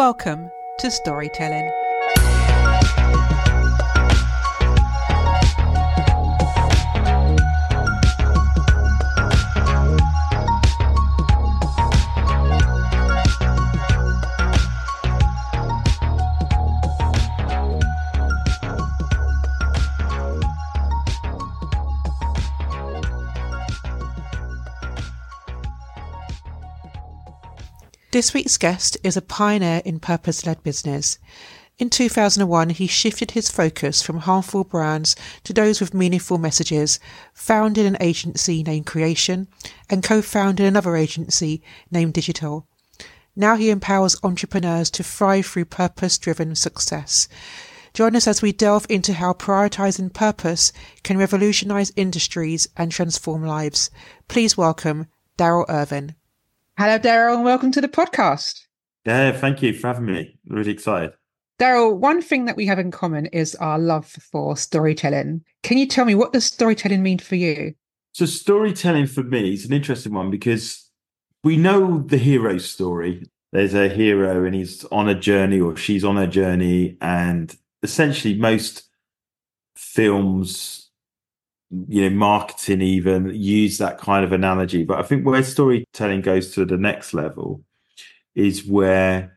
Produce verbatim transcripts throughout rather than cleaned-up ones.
Welcome to Storytelling. This week's guest is a pioneer in purpose-led business. In two thousand one, he shifted his focus from harmful brands to those with meaningful messages, founded an agency named Creation, and co-founded another agency named Digital. Now he empowers entrepreneurs to thrive through purpose-driven success. Join us as we delve into how prioritizing purpose can revolutionize industries and transform lives. Please welcome Daryl Irvin. Hello, Daryl, and welcome to the podcast. Yeah, thank you for having me. I'm really excited. Daryl, one thing that we have in common is our love for storytelling. Can you tell me, what does storytelling mean for you? So storytelling for me is an interesting one because we know the hero's story. There's a hero and he's on a journey or she's on a journey, and essentially most films, you know, marketing even use that kind of analogy. But I think where storytelling goes to the next level is where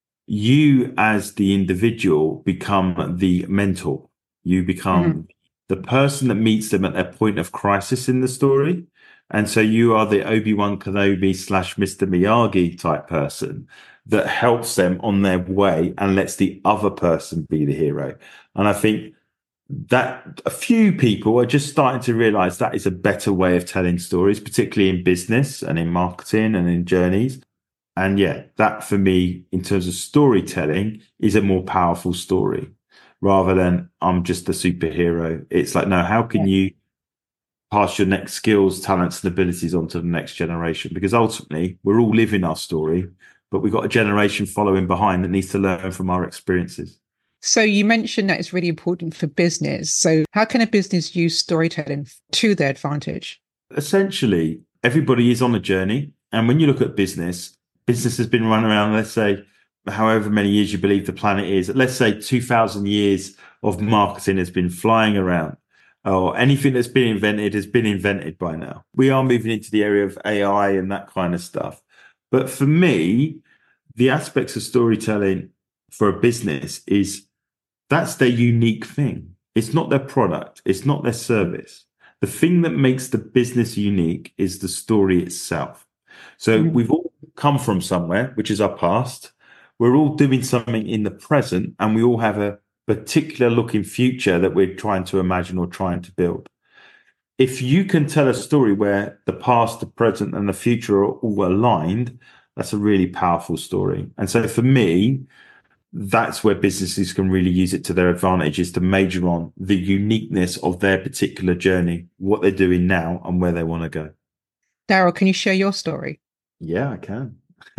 you as the individual become the mentor. You become mm-hmm. the person that meets them at their point of crisis in the story. And so you are the Obi-Wan Kenobi slash Mister Miyagi type person that helps them on their way and lets the other person be the hero. And I think that a few people are just starting to realize that is a better way of telling stories, particularly in business and in marketing and in journeys. And yeah, that for me, in terms of storytelling, is a more powerful story rather than I'm just a superhero. It's like, no, how can yeah. you pass your next skills, talents, and abilities on to the next generation? Because ultimately, we're all living our story, but we've got a generation following behind that needs to learn from our experiences. So you mentioned that it's really important for business. So how can a business use storytelling to their advantage? Essentially, everybody is on a journey. And when you look at business, business has been run around, let's say, however many years you believe the planet is. Let's say two thousand years of marketing has been flying around, or anything that's been invented has been invented by now. We are moving into the area of A I and that kind of stuff. But for me, the aspects of storytelling for a business is that's their unique thing. It's not their product. It's not their service. The thing that makes the business unique is the story itself. So mm-hmm. we've all come from somewhere, which is our past. We're all doing something in the present, and we all have a particular looking future that we're trying to imagine or trying to build. If you can tell a story where the past, the present, and the future are all aligned, that's a really powerful story. And so for me, that's where businesses can really use it to their advantage, is to major on the uniqueness of their particular journey, what they're doing now and where they want to go. Daryl, can you share your story? Yeah, I can.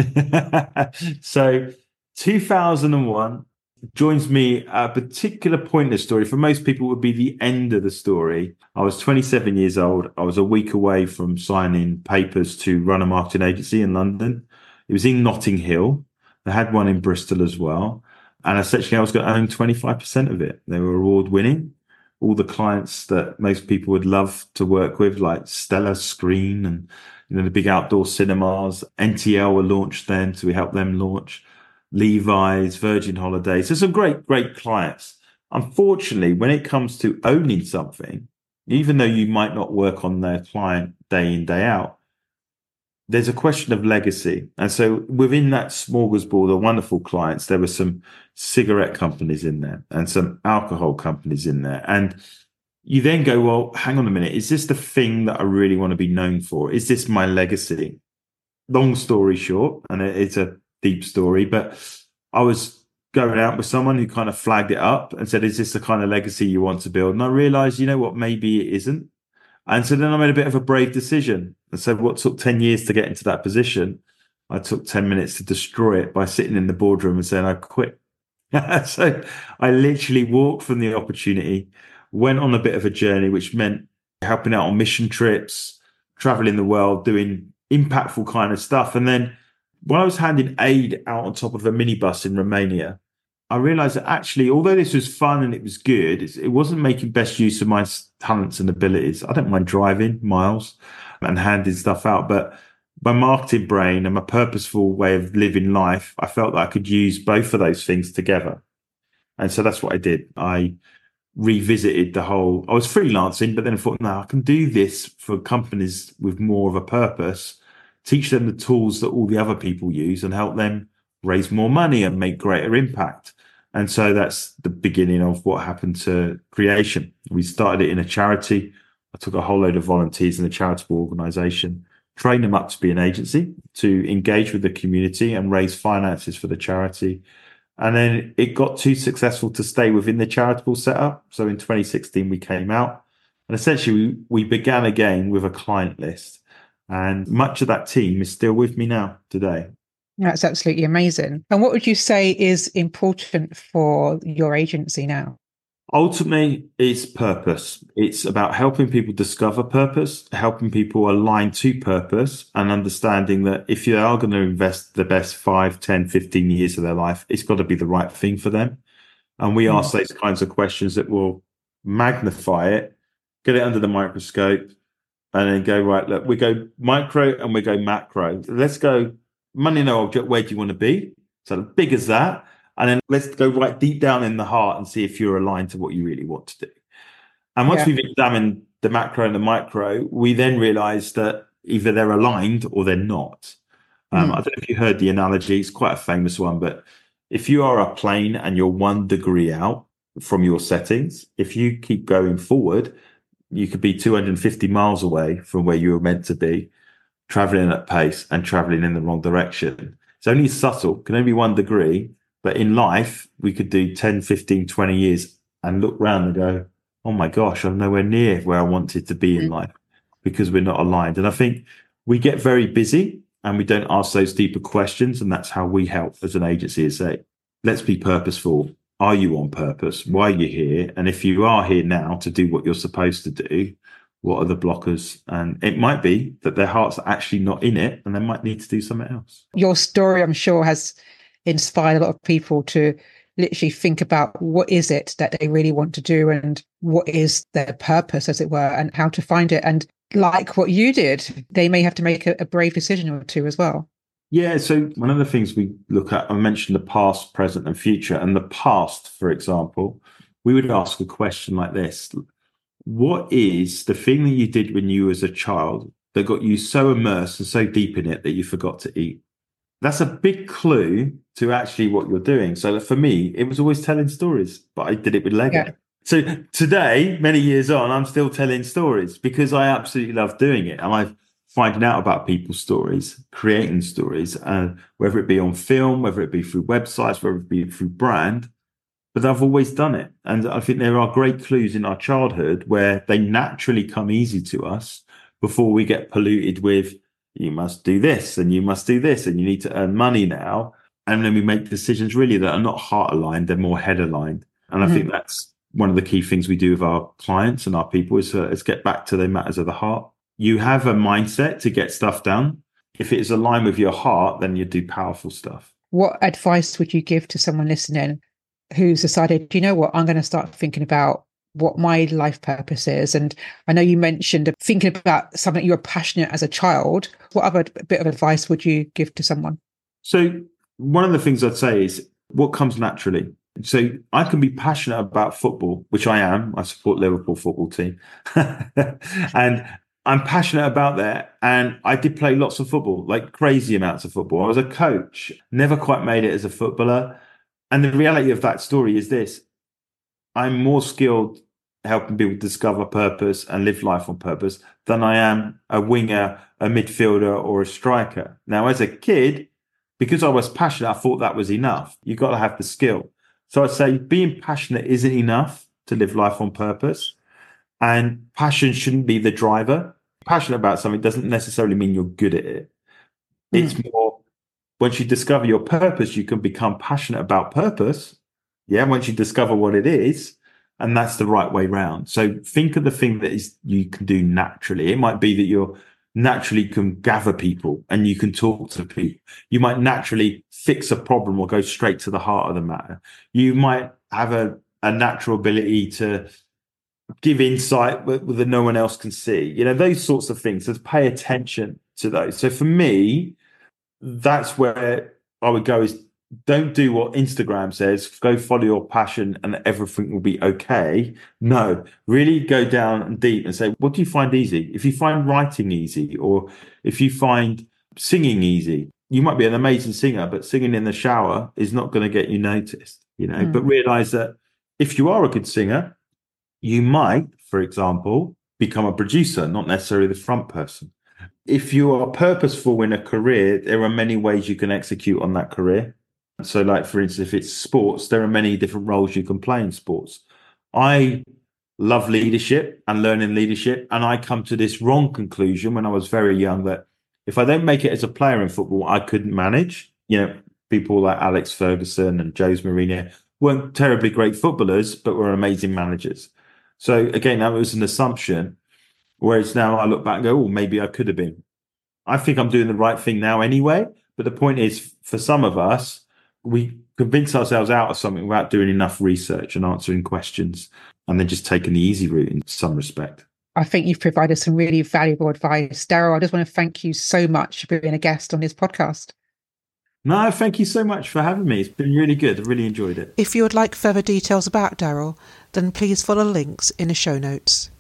So two thousand one joins me at a particular point in the story. For most people, it would be the end of the story. I was twenty-seven years old. I was a week away from signing papers to run a marketing agency in London. It was in Notting Hill. They had one in Bristol as well. And essentially, I was going to own twenty-five percent of it. They were award winning. All the clients that most people would love to work with, like Stella Screen and, you know, the big outdoor cinemas. N T L were launched then, so we helped them launch. Levi's, Virgin Holidays. So some great, great clients. Unfortunately, when it comes to owning something, even though you might not work on their client day in, day out, there's a question of legacy. And so within that smorgasbord of wonderful clients, there were some cigarette companies in there and some alcohol companies in there. And you then go, well, hang on a minute. Is this the thing that I really want to be known for? Is this my legacy? Long story short, and it's a deep story, but I was going out with someone who kind of flagged it up and said, is this the kind of legacy you want to build? And I realized, you know what, maybe it isn't. And so then I made a bit of a brave decision. And so what took ten years to get into that position, I took ten minutes to destroy it by sitting in the boardroom and saying, I quit. So I literally walked from the opportunity, went on a bit of a journey, which meant helping out on mission trips, traveling the world, doing impactful kind of stuff. And then While I was handing aid out on top of a minibus in Romania, I realized that actually, although this was fun and it was good, it wasn't making best use of my talents and abilities. I don't mind driving miles and handing stuff out, but my marketing brain and my purposeful way of living life, I felt that I could use both of those things together. And so that's what I did. I revisited the whole, I was freelancing, but then I thought, no, I can do this for companies with more of a purpose, teach them the tools that all the other people use and help them raise more money and make greater impact. And so that's the beginning of what happened to Creation. We started it in a charity. I took a whole load of volunteers in a charitable organization, trained them up to be an agency, to engage with the community and raise finances for the charity. And then it got too successful to stay within the charitable setup. So in twenty sixteen, we came out and essentially we, we began again with a client list. And much of that team is still with me now today. That's absolutely amazing. And what would you say is important for your agency now? Ultimately, it's purpose. It's about helping people discover purpose, helping people align to purpose, and understanding that if you are going to invest the best five, ten, fifteen years of their life, it's got to be the right thing for them. And we mm. ask those kinds of questions that will magnify it, get it under the microscope, and then go, right, look, we go micro and we go macro. Let's go money, no object, where do you want to be? So big as that. And then let's go right deep down in the heart and see if you're aligned to what you really want to do. And once yeah. we've examined the macro and the micro, we then realize that either they're aligned or they're not. Um, mm. I don't know if you heard the analogy. It's quite a famous one, but if you are a plane and you're one degree out from your settings, if you keep going forward, you could be two hundred fifty miles away from where you were meant to be, traveling at pace and traveling in the wrong direction. It's only subtle, can only be one degree. But in life, we could do ten, fifteen, twenty years and look around and go, oh my gosh, I'm nowhere near where I wanted to be in life because we're not aligned. And I think we get very busy and we don't ask those deeper questions. And that's how we help as an agency is say, let's be purposeful. Are you on purpose? Why are you here? And if you are here now to do what you're supposed to do, what are the blockers? And it might be that their heart's actually not in it and they might need to do something else. Your story, I'm sure, has inspired a lot of people to literally think about what is it that they really want to do and what is their purpose, as it were, and how to find it. And like what you did, they may have to make a, a brave decision or two as well. Yeah, so one of the things we look at, I mentioned the past, present and future. And the past, for example, we would ask a question like this. What is the thing that you did when you was a child that got you so immersed and so deep in it that you forgot to eat? That's a big clue to actually what you're doing. So for me, it was always telling stories, but I did it with Lego. Yeah. So today, many years on, I'm still telling stories because I absolutely love doing it. And I'm finding out about people's stories, creating stories, uh, whether it be on film, whether it be through websites, whether it be through brand. But I've always done it. And I think there are great clues in our childhood where they naturally come easy to us before we get polluted with, you must do this and you must do this and you need to earn money now. And then we make decisions really that are not heart aligned, they're more head aligned. And I mm-hmm. think that's one of the key things we do with our clients and our people is, uh, is get back to the matters of the heart. You have a mindset to get stuff done. If it is aligned with your heart, then you do powerful stuff. What advice would you give to someone listening who's decided, you know what, I'm going to start thinking about what my life purpose is? And I know you mentioned thinking about something you were passionate as a child. What other bit of advice would you give to someone? So one of the things I'd say is what comes naturally. So I can be passionate about football, which I am. I support Liverpool football team. And I'm passionate about that. And I did play lots of football, like crazy amounts of football. I was a coach, never quite made it as a footballer. And the reality of that story is this. I'm more skilled helping people discover purpose and live life on purpose than I am a winger, a midfielder or a striker. Now, as a kid, because I was passionate, I thought that was enough. You've got to have the skill. So I'd say being passionate isn't enough to live life on purpose. And passion shouldn't be the driver. Passionate about something doesn't necessarily mean you're good at it. Mm. It's more, once you discover your purpose, you can become passionate about purpose. Yeah, once you discover what it is, and that's the right way round. So think of the thing that is you can do naturally. It might be that you're naturally can gather people and you can talk to people. You might naturally fix a problem or go straight to the heart of the matter. You might have a, a natural ability to give insight that no one else can see. You know, those sorts of things. So pay attention to those. So for me, that's where I would go is don't do what Instagram says, go follow your passion and everything will be okay. No, really go down deep and say, what do you find easy? If you find writing easy, or if you find singing easy, you might be an amazing singer, but singing in the shower is not going to get you noticed, you know, mm. But realize that if you are a good singer, you might, for example, become a producer, not necessarily the front person. If you are purposeful in a career, there are many ways you can execute on that career. So like, for instance, if it's sports, there are many different roles you can play in sports. I love leadership and learning leadership. And I come to this wrong conclusion when I was very young that if I don't make it as a player in football, I couldn't manage. You know, people like Alex Ferguson and Jose Mourinho weren't terribly great footballers, but were amazing managers. So again, that was an assumption. Whereas now I look back and go, oh, maybe I could have been. I think I'm doing the right thing now anyway. But the point is, for some of us, we convince ourselves out of something without doing enough research and answering questions, and then just taking the easy route in some respect. I think you've provided some really valuable advice. Daryl, I just want to thank you so much for being a guest on this podcast. No, thank you so much for having me. It's been really good. I really enjoyed it. If you would like further details about Daryl, then please follow links in the show notes.